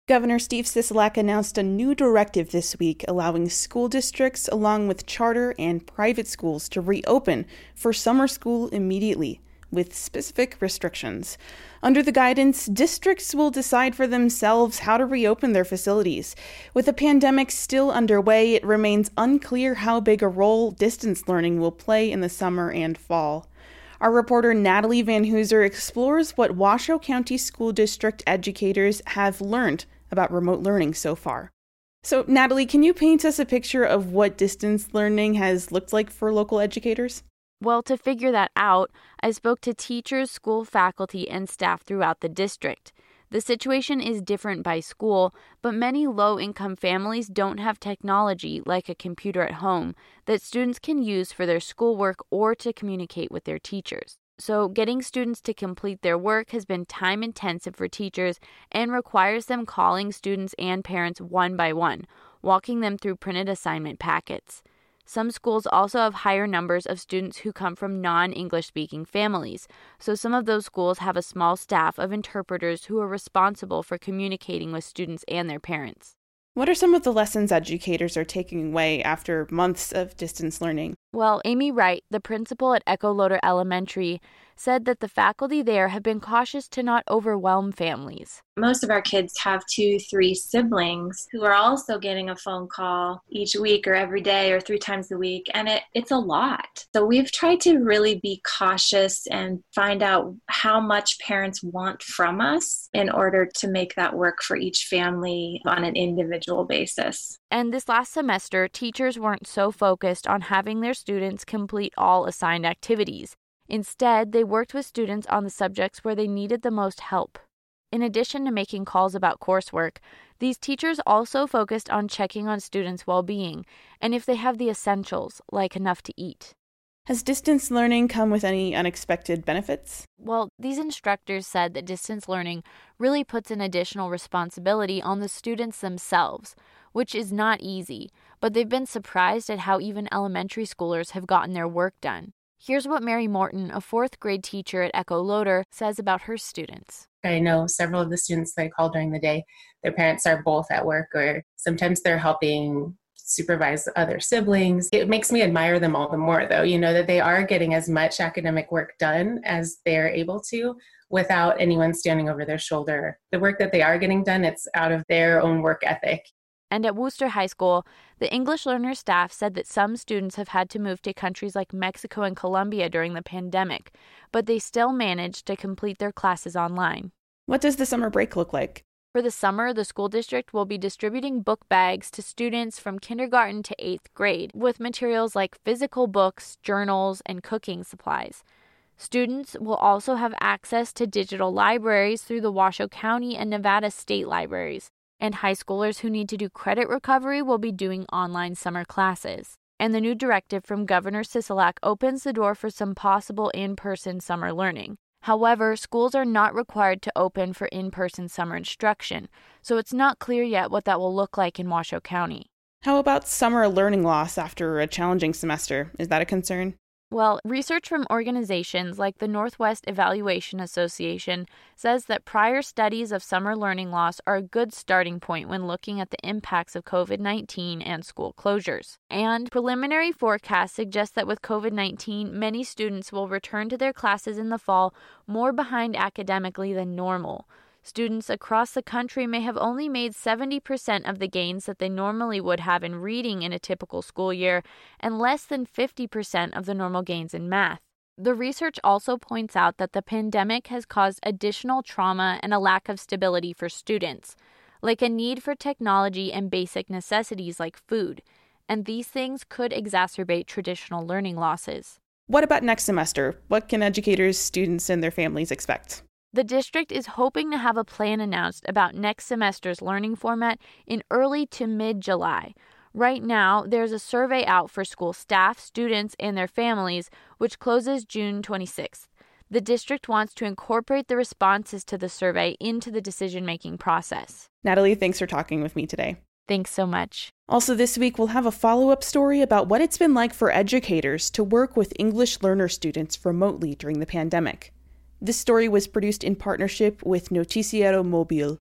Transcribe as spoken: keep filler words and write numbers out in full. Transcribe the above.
Governor Steve Sisolak announced a new directive this week allowing school districts, along with charter and private schools, to reopen for summer school immediately, with specific restrictions. Under the guidance, districts will decide for themselves how to reopen their facilities. With the pandemic still underway, it remains unclear how big a role distance learning will play in the summer and fall. Our reporter Natalie Van Hooser explores what Washoe County School District educators have learned about remote learning so far. So, Natalie, can you paint us a picture of what distance learning has looked like for local educators? Well, to figure that out, I spoke to teachers, school faculty, and staff throughout the district. The situation is different by school, but many low-income families don't have technology like a computer at home that students can use for their schoolwork or to communicate with their teachers. So getting students to complete their work has been time-intensive for teachers and requires them calling students and parents one by one, walking them through printed assignment packets. Some schools also have higher numbers of students who come from non-English speaking families, so some of those schools have a small staff of interpreters who are responsible for communicating with students and their parents. What are some of the lessons educators are taking away after months of distance learning? Well, Amy Wright, the principal at Echoloader Elementary, said that the faculty there have been cautious to not overwhelm families. Most of our kids have two, three siblings who are also getting a phone call each week or every day or three times a week, and it, it's a lot. So we've tried to really be cautious and find out how much parents want from us in order to make that work for each family on an individual basis. And this last semester, teachers weren't so focused on having their students complete all assigned activities. Instead, they worked with students on the subjects where they needed the most help. In addition to making calls about coursework, these teachers also focused on checking on students' well-being and if they have the essentials, like enough to eat. Has distance learning come with any unexpected benefits? Well, these instructors said that distance learning really puts an additional responsibility on the students themselves, which is not easy, but they've been surprised at how even elementary schoolers have gotten their work done. Here's what Mary Morton, a fourth grade teacher at Echoloader, says about her students. I know several of the students that I call during the day, their parents are both at work, or sometimes they're helping supervise other siblings. It makes me admire them all the more, though, you know, that they are getting as much academic work done as they're able to without anyone standing over their shoulder. The work that they are getting done, it's out of their own work ethic. And at Wooster High School, the English learner staff said that some students have had to move to countries like Mexico and Colombia during the pandemic, but they still managed to complete their classes online. What does the summer break look like? For the summer, the school district will be distributing book bags to students from kindergarten to eighth grade with materials like physical books, journals, and cooking supplies. Students will also have access to digital libraries through the Washoe County and Nevada State Libraries. And high schoolers who need to do credit recovery will be doing online summer classes. And the new directive from Governor Sisolak opens the door for some possible in-person summer learning. However, schools are not required to open for in-person summer instruction, so it's not clear yet what that will look like in Washoe County. How about summer learning loss after a challenging semester? Is that a concern? Well, research from organizations like the Northwest Evaluation Association says that prior studies of summer learning loss are a good starting point when looking at the impacts of covid nineteen and school closures. And preliminary forecasts suggest that with covid nineteen, many students will return to their classes in the fall more behind academically than normal. Students across the country may have only made seventy percent of the gains that they normally would have in reading in a typical school year and less than fifty percent of the normal gains in math. The research also points out that the pandemic has caused additional trauma and a lack of stability for students, like a need for technology and basic necessities like food, and these things could exacerbate traditional learning losses. What about next semester? What can educators, students, and their families expect? The district is hoping to have a plan announced about next semester's learning format in early to mid-July. Right now, there's a survey out for school staff, students, and their families, which closes June twenty-sixth. The district wants to incorporate the responses to the survey into the decision-making process. Natalie, thanks for talking with me today. Thanks so much. Also this week, we'll have a follow-up story about what it's been like for educators to work with English learner students remotely during the pandemic. This story was produced in partnership with Noticiero Mobile.